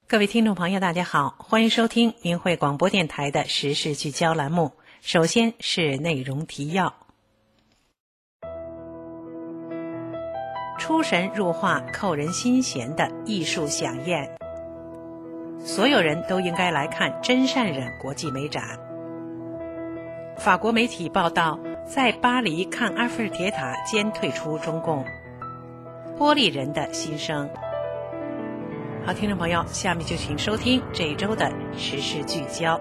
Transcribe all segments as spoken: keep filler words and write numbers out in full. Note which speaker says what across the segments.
Speaker 1: 各位听众朋友大家好，欢迎收听明慧广播电台的时事聚焦栏目。首先是内容提要。出神入化扣人心弦的艺术飨宴，所有人都应该来看真善忍国际美展。法国媒体报道，在巴黎看埃菲尔铁塔兼退出中共，玻璃人的心声。好，听众朋友，下面就请收听这一周的时事聚焦。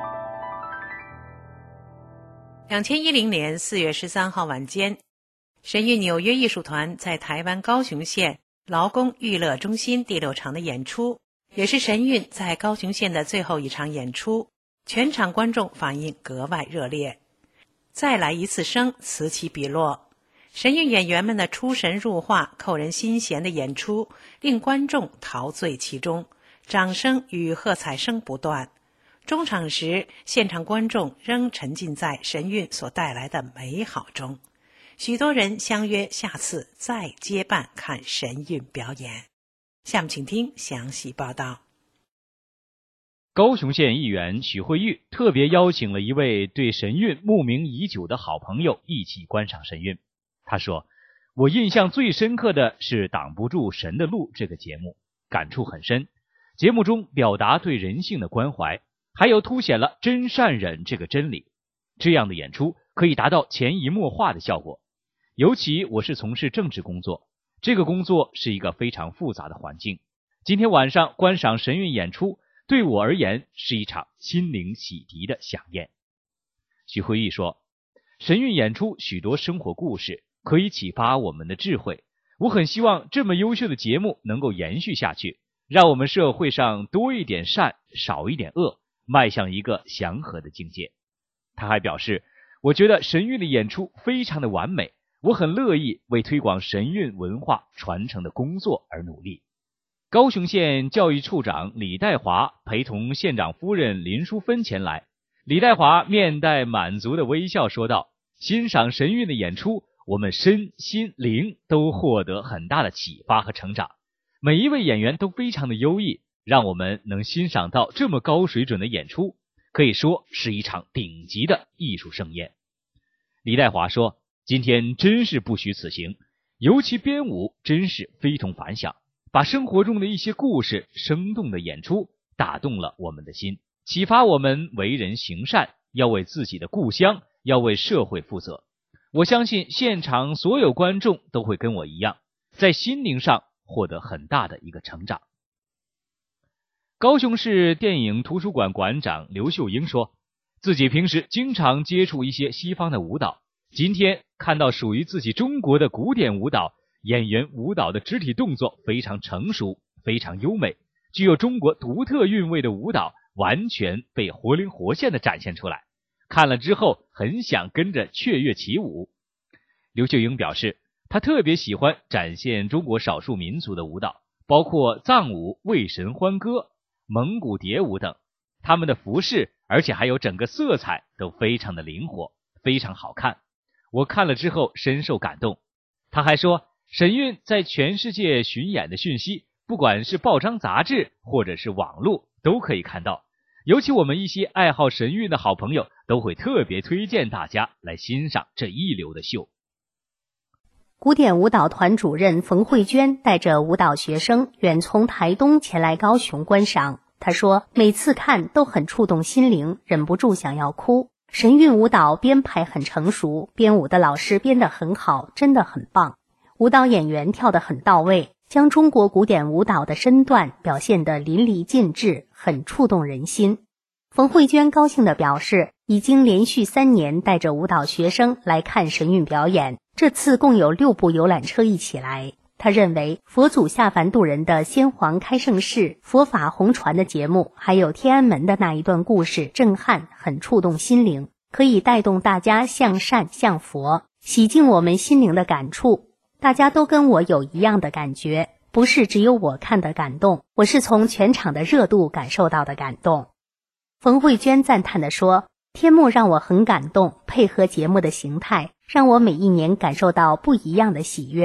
Speaker 1: 二零一零年四月十三号晚间，神韵纽约艺术团在台湾高雄县劳工娱乐中心第六场的演出，也是神韵在高雄县的最后一场演出，全场观众反应格外热烈。再来一次生此起彼落，神韵演员们的出神入化扣人心弦的演出令观众陶醉其中，掌声与喝彩声不断。中场时，现场观众仍沉浸在神韵所带来的美好中，许多人相约下次再接伴看神韵表演。下面请听详细报道。
Speaker 2: 高雄县议员许慧玉特别邀请了一位对神韵慕名已久的好朋友一起观赏神韵。他说，我印象最深刻的是挡不住神的路这个节目，感触很深。节目中表达对人性的关怀，还有凸显了真善忍这个真理。这样的演出可以达到潜移默化的效果。尤其我是从事政治工作，这个工作是一个非常复杂的环境。今天晚上观赏神韵演出，对我而言是一场心灵洗涤的飨宴。许慧玉说，神韵演出许多生活故事，可以启发我们的智慧。我很希望这么优秀的节目能够延续下去，让我们社会上多一点善，少一点恶，迈向一个祥和的境界。他还表示，我觉得神韵的演出非常的完美，我很乐意为推广神韵文化传承的工作而努力。高雄县教育处长李代华陪同县长夫人林淑芬前来，李代华面带满足的微笑说道，欣赏神韵的演出，我们身心灵都获得很大的启发和成长。每一位演员都非常的优异，让我们能欣赏到这么高水准的演出，可以说是一场顶级的艺术盛宴。李代华说，今天真是不虚此行，尤其编舞真是非同凡响，把生活中的一些故事生动的演出，打动了我们的心，启发我们为人行善，要为自己的故乡，要为社会负责。我相信现场所有观众都会跟我一样，在心灵上获得很大的一个成长。高雄市电影图书馆馆长刘秀英说，自己平时经常接触一些西方的舞蹈，今天看到属于自己中国的古典舞蹈，演员舞蹈的肢体动作非常成熟，非常优美，具有中国独特韵味的舞蹈完全被活灵活现地展现出来，看了之后很想跟着雀跃起舞。刘秀英表示，他特别喜欢展现中国少数民族的舞蹈，包括藏舞、为神欢歌、蒙古蝶舞等，他们的服饰而且还有整个色彩都非常的灵活，非常好看。我看了之后深受感动。他还说，神韵在全世界巡演的讯息，不管是报章杂志或者是网络都可以看到，尤其我们一些爱好神韵的好朋友都会特别推荐大家来欣赏这一流的秀。
Speaker 3: 古典舞蹈团主任冯慧娟带着舞蹈学生远从台东前来高雄观赏。她说，每次看都很触动心灵，忍不住想要哭。神韵舞蹈编排很成熟，编舞的老师编得很好，真的很棒。舞蹈演员跳得很到位，将中国古典舞蹈的身段表现得淋漓尽致，很触动人心。冯慧娟高兴地表示，已经连续三年带着舞蹈学生来看神韵表演，这次共有六部游览车一起来。她认为佛祖下凡渡人的先皇开盛世、佛法红传的节目，还有天安门的那一段故事震撼，很触动心灵，可以带动大家向善向佛，洗净我们心灵的感触。大家都跟我有一样的感觉，不是只有我看的感动，我是从全场的热度感受到的感动。冯慧娟赞叹地说，天幕让我很感动，配合节目的形态，让我每一年感受到不一样的喜悦。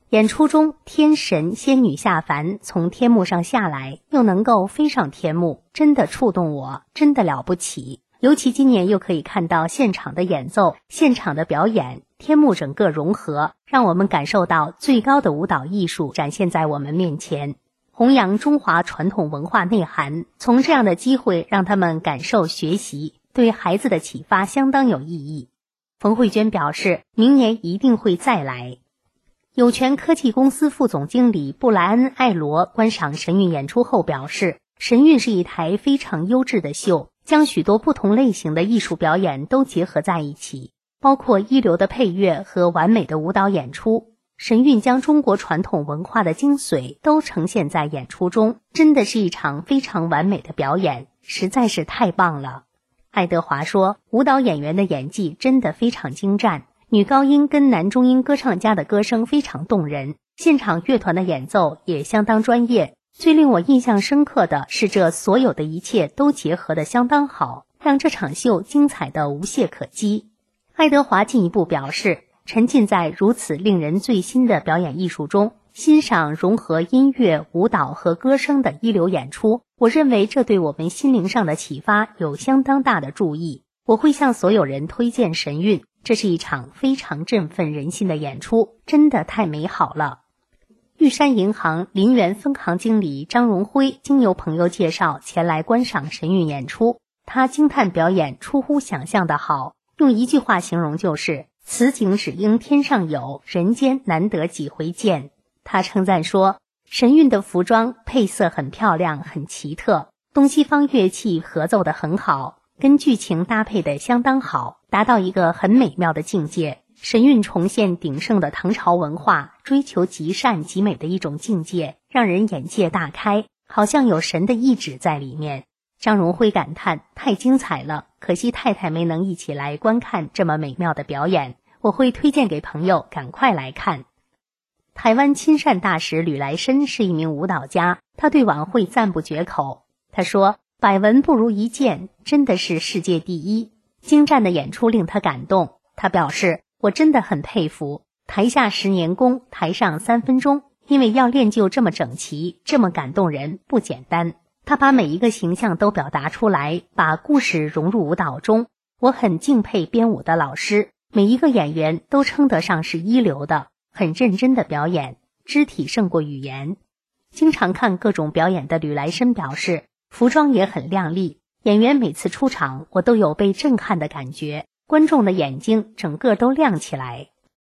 Speaker 3: 演出中天神仙女下凡，从天幕上下来，又能够飞上天幕，真的触动我，真的了不起。尤其今年又可以看到现场的演奏，现场的表演，天幕整个融合，让我们感受到最高的舞蹈艺术展现在我们面前，弘扬中华传统文化内涵。从这样的机会让他们感受学习，对孩子的启发相当有意义。冯慧娟表示，明年一定会再来。有权科技公司副总经理布莱恩·艾罗观赏神韵演出后表示，神韵是一台非常优质的秀，将许多不同类型的艺术表演都结合在一起，包括一流的配乐和完美的舞蹈演出。神韵将中国传统文化的精髓都呈现在演出中，真的是一场非常完美的表演，实在是太棒了。爱德华说，舞蹈演员的演技真的非常精湛，女高音跟男中音歌唱家的歌声非常动人，现场乐团的演奏也相当专业。最令我印象深刻的是，这所有的一切都结合得相当好，让这场秀精彩得无懈可击。爱德华进一步表示，沉浸在如此令人醉心的表演艺术中，欣赏融合音乐、舞蹈和歌声的一流演出，我认为这对我们心灵上的启发有相当大的注意。我会向所有人推荐神韵，这是一场非常振奋人心的演出，真的太美好了。玉山银行林园分行经理张荣辉经由朋友介绍前来观赏神韵演出，他惊叹表演出乎想象的好，用一句话形容就是此景只应天上有，人间难得几回见。他称赞说，神韵的服装配色很漂亮，很奇特，东西方乐器合奏得很好，跟剧情搭配得相当好，达到一个很美妙的境界。神韵重现鼎盛的唐朝文化，追求极善极美的一种境界，让人眼界大开，好像有神的意志在里面。张荣辉感叹，太精彩了，可惜太太没能一起来观看这么美妙的表演，我会推荐给朋友赶快来看。台湾亲善大使吕来深是一名舞蹈家，他对晚会赞不绝口。他说，百闻不如一见，真的是世界第一。精湛的演出令他感动，他表示，我真的很佩服，台下十年功，台上三分钟，因为要练就这么整齐，这么感动人，不简单。他把每一个形象都表达出来，把故事融入舞蹈中。我很敬佩编舞的老师，每一个演员都称得上是一流的，很认真的表演，肢体胜过语言。经常看各种表演的吕来深表示，服装也很靓丽，演员每次出场，我都有被震撼的感觉，观众的眼睛整个都亮起来。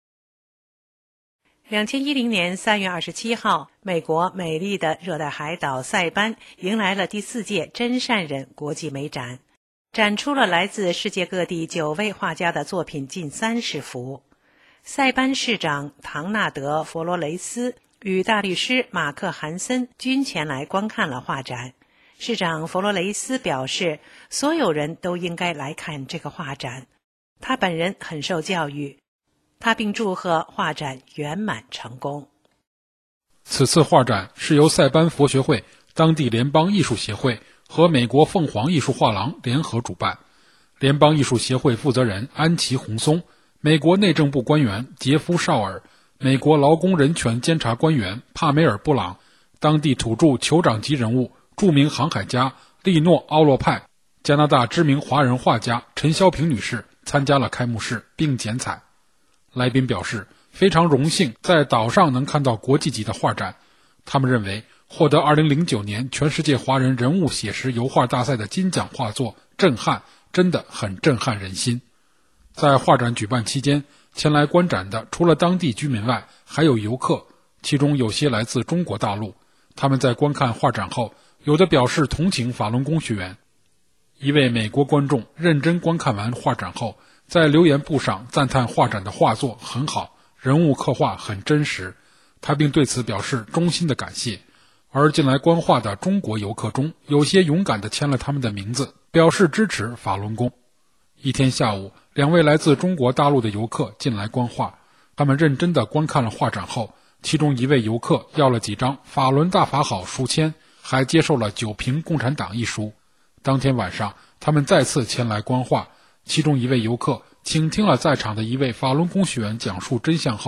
Speaker 1: 二零一零年三月二十七号，美国美丽的热带海岛塞班迎来了第四届真善忍国际美展，展出了来自世界各地九位画家的作品近三十幅。塞班市长唐纳德·佛罗雷斯与大律师马克·韩森均前来观看了画展。市长佛罗雷斯表示，所有人都应该来看这个画展。他本人很受教育，他并祝贺画展圆满成功。
Speaker 4: 此次画展是由塞班佛学会、当地联邦艺术协会和美国凤凰艺术画廊联合主办。联邦艺术协会负责人安琪·洪松、美国内政部官员杰夫·绍尔、美国劳工人权监察官员帕梅尔·布朗、当地土著酋长级人物著名航海家利诺·奥洛派、加拿大知名华人画家陈肖平女士参加了开幕式并剪彩。来宾表示，非常荣幸在岛上能看到国际级的画展。他们认为，获得二零零九年全世界华人人物写实油画大赛的金奖画作《震撼》真的很震撼人心。在画展举办期间，前来观展的除了当地居民外，还有游客，其中有些来自中国大陆。他们在观看画展后，有的表示同情法轮功学员。一位美国观众认真观看完画展后，在留言簿上赞叹画展的画作很好，人物刻画很真实，他并对此表示衷心的感谢。而进来观画的中国游客中，有些勇敢地签了他们的名字，表示支持法轮功。一天下午，两位来自中国大陆的游客进来观画，他们认真地观看了画展后，其中一位游客要了几张法轮大法好书签，还接受了九评共产党一书。当天晚上，他们再次前来观画，其中一位游客倾听了在场的一位法轮功学员讲述真相后，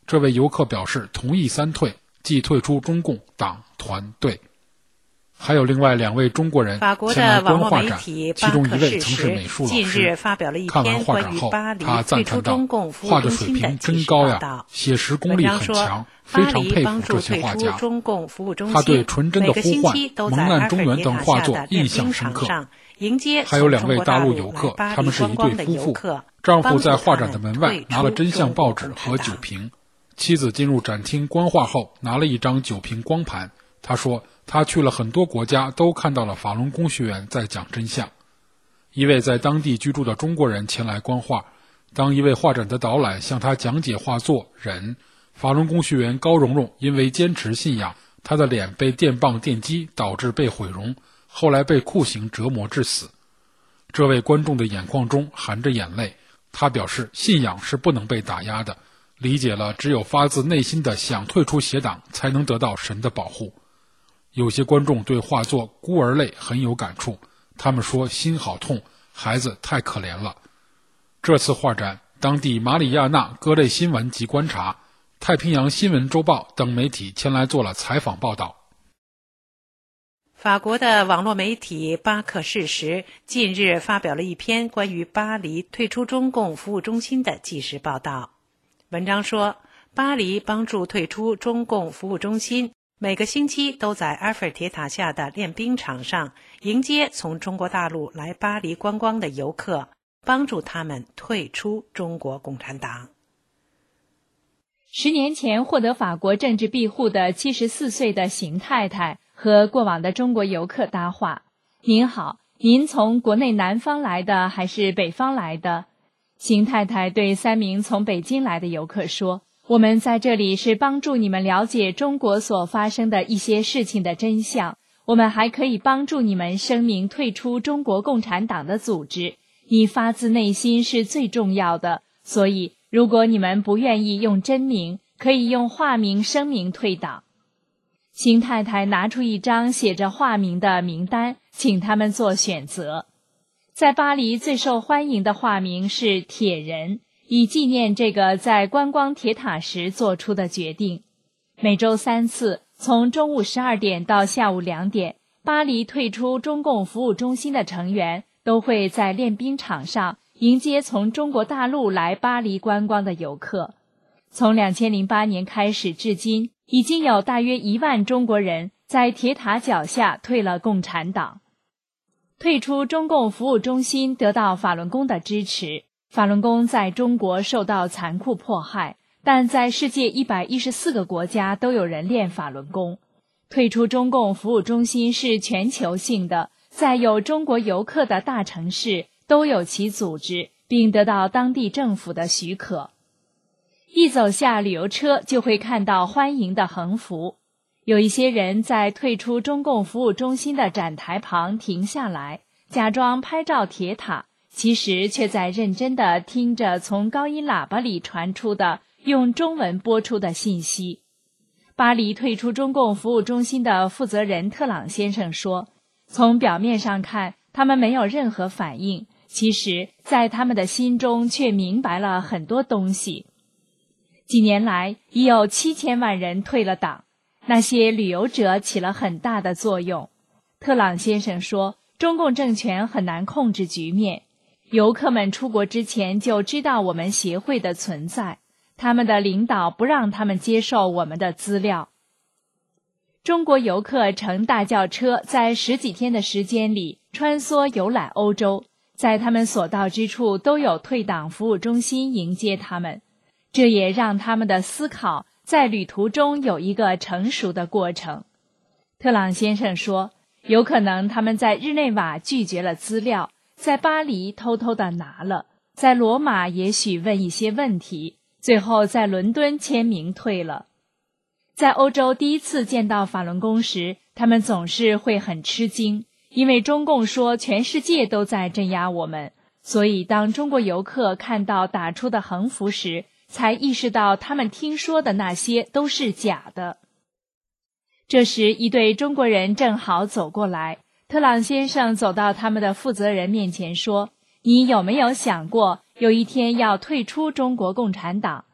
Speaker 4: 这位游客表示同意三退，即退出中共党团队。还有另外两位中国人前来观画展，其中一位曾是美术老师。看完画展后，他赞叹道：“画的水平真高呀，写实功力很强，非常佩服这些画家。”他对《纯真的呼唤》《蒙难中原》等画作印象深刻。还有两位大陆游客，他们是一对夫妇，丈夫在画展的门外拿了真相报纸和酒瓶，妻子进入展厅观画后拿了一张酒瓶光盘。他说他去了很多国家，都看到了法轮功学员在讲真相。一位在当地居住的中国人前来观画，当一位画展的导览向他讲解画作《人》，法轮功学员高蓉蓉因为坚持信仰，他的脸被电棒电击，导致被毁容，后来被酷刑折磨致死。这位观众的眼眶中含着眼泪，他表示信仰是不能被打压的，理解了只有发自内心的想退出邪党，才能得到神的保护。有些观众对画作《孤儿泪》很有感触，他们说心好痛，孩子太可怜了。这次画展，当地马里亚纳各类新闻及观察、太平洋新闻周报等媒体前来做了采访报道。
Speaker 1: 法国的网络媒体巴克事实近日发表了一篇关于巴黎退出中共服务中心的纪实报道。文章说，巴黎帮助退出中共服务中心，每个星期都在埃菲尔铁塔下的练兵场上迎接从中国大陆来巴黎观光的游客，帮助他们退出中国共产党。
Speaker 5: 十年前获得法国政治庇护的七十四岁的邢太太和过往的中国游客搭话：“您好，您从国内南方来的还是北方来的？”邢太太对三名从北京来的游客说：“我们在这里是帮助你们了解中国所发生的一些事情的真相，我们还可以帮助你们声明退出中国共产党的组织。你发自内心是最重要的，所以如果你们不愿意用真名，可以用化名声明退党。”邢太太拿出一张写着化名的名单，请他们做选择。在巴黎最受欢迎的化名是铁人，以纪念这个在观光铁塔时做出的决定。每周三次，从中午十二点到下午两点，巴黎退出中共服务中心的成员都会在练兵场上迎接从中国大陆来巴黎观光的游客。从两千零八年开始至今，已经有大约一万中国人在铁塔脚下退了共产党。退出中共服务中心得到法轮功的支持，法轮功在中国受到残酷迫害，但在世界一百一十四个国家都有人练法轮功。退出中共服务中心是全球性的，在有中国游客的大城市都有其组织，并得到当地政府的许可。一走下旅游车就会看到欢迎的横幅，有一些人在退出中共服务中心的展台旁停下来，假装拍照铁塔，其实却在认真地听着从高音喇叭里传出的用中文播出的信息。巴黎退出中共服务中心的负责人特朗先生说，从表面上看，他们没有任何反应，其实在他们的心中却明白了很多东西。几年来，已有七千万人退了党，那些旅游者起了很大的作用。特朗先生说，中共政权很难控制局面，游客们出国之前就知道我们协会的存在，他们的领导不让他们接受我们的资料。中国游客乘大轿车在十几天的时间里穿梭游览欧洲，在他们所到之处都有退党服务中心迎接他们，这也让他们的思考在旅途中有一个成熟的过程。特朗先生说，有可能他们在日内瓦拒绝了资料，在巴黎偷偷地拿了，在罗马也许问一些问题，最后在伦敦签名退了。在欧洲第一次见到法轮功时，他们总是会很吃惊，因为中共说全世界都在镇压我们，所以当中国游客看到打出的横幅时，才意识到他们听说的那些都是假的。这时一对中国人正好走过来，特朗先生走到他们的负责人面前说，你有没有想过有一天要退出中国共产党？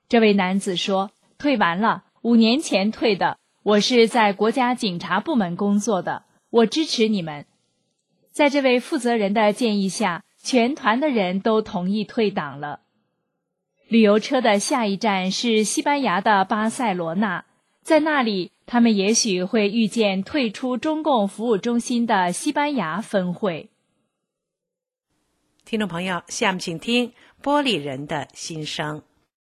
Speaker 5: 这位男子说，退完了，五年前退的，我是在国家警察部门工作的，我支持你们。在这位负责人的建议下，全团的人都同意退党了。旅游车的下一站是西班牙的巴塞罗那，在那里他们也许会遇见退出中共服务中心的西班牙分会。
Speaker 1: 听众朋友，下面请听玻璃人的心声。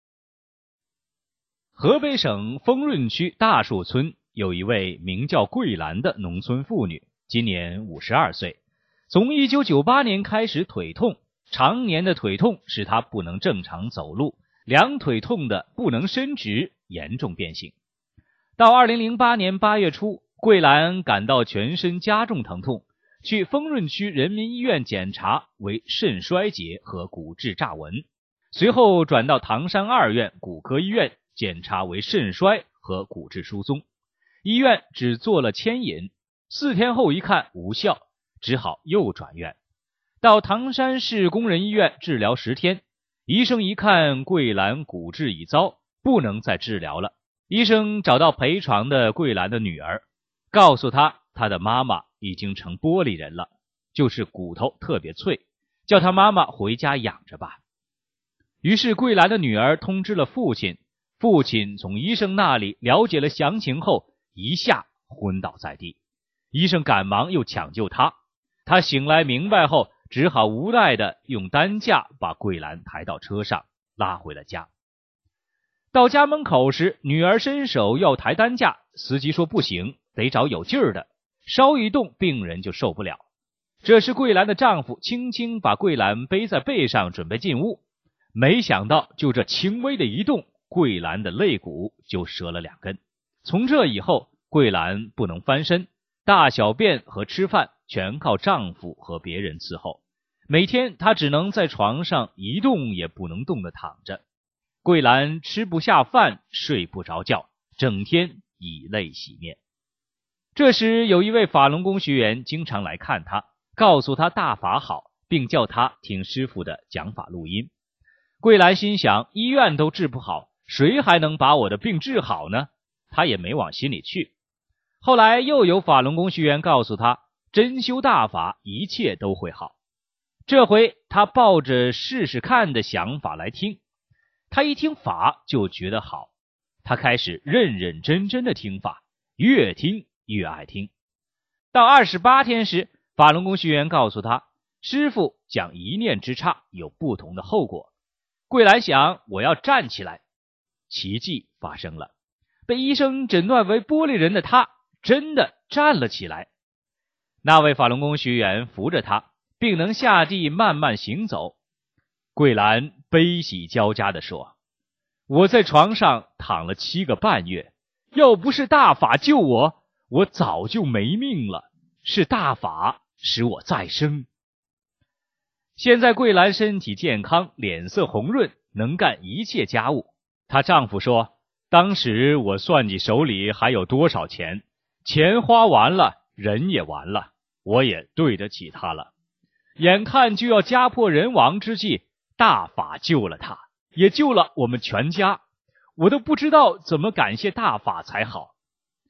Speaker 2: 河北省丰润区大树村有一位名叫桂兰的农村妇女，今年五十二岁。从一九九八年开始腿痛，常年的腿痛使她不能正常走路，两腿痛得不能伸直，严重变形。到二零零八年八月初，桂兰感到全身加重疼痛，去丰润区人民医院检查为肾衰竭和骨质炸纹，随后转到唐山二院骨科医院检查为肾衰和骨质疏松，医院只做了牵引，四天后一看无效，只好又转院。到唐山市工人医院治疗十天，医生一看桂兰骨质已糟，不能再治疗了。医生找到陪床的桂兰的女儿，告诉她她的妈妈已经成玻璃人了，就是骨头特别脆，叫她妈妈回家养着吧。于是桂兰的女儿通知了父亲，父亲从医生那里了解了详情后，一下昏倒在地。医生赶忙又抢救他，他醒来明白后，只好无奈地用担架把桂兰抬到车上，拉回了家。到家门口时，女儿伸手要抬担架，司机说不行，得找有劲儿的，稍一动病人就受不了。这时桂兰的丈夫轻轻把桂兰背在背上，准备进屋，没想到就这轻微的一动，桂兰的肋骨就折了两根。从这以后，桂兰不能翻身，大小便和吃饭全靠丈夫和别人伺候，每天她只能在床上一动也不能动地躺着。桂兰吃不下饭，睡不着觉，整天以泪洗面。这时有一位法轮功学员经常来看她，告诉她大法好，并叫她听师父的讲法录音。桂兰心想，医院都治不好，谁还能把我的病治好呢？她也没往心里去。后来又有法轮功学员告诉她，真修大法，一切都会好。这回她抱着试试看的想法来听，她一听法就觉得好，她开始认认真真的听法，越听越爱听。到二十八天时，法轮功学员告诉她，师父讲一念之差有不同的后果。桂兰想，我要站起来。奇迹发生了，被医生诊断为玻璃人的她真的站了起来。那位法轮功学员扶着她，并能下地慢慢行走。桂兰悲喜交加地说，我在床上躺了七个半月，要不是大法救我，我早就没命了，是大法使我再生。现在桂兰身体健康，脸色红润，能干一切家务。她丈夫说，当时我算计手里还有多少钱，钱花完了，人也完了，我也对得起他了。眼看就要家破人亡之际，大法救了他，也救了我们全家，我都不知道怎么感谢大法才好。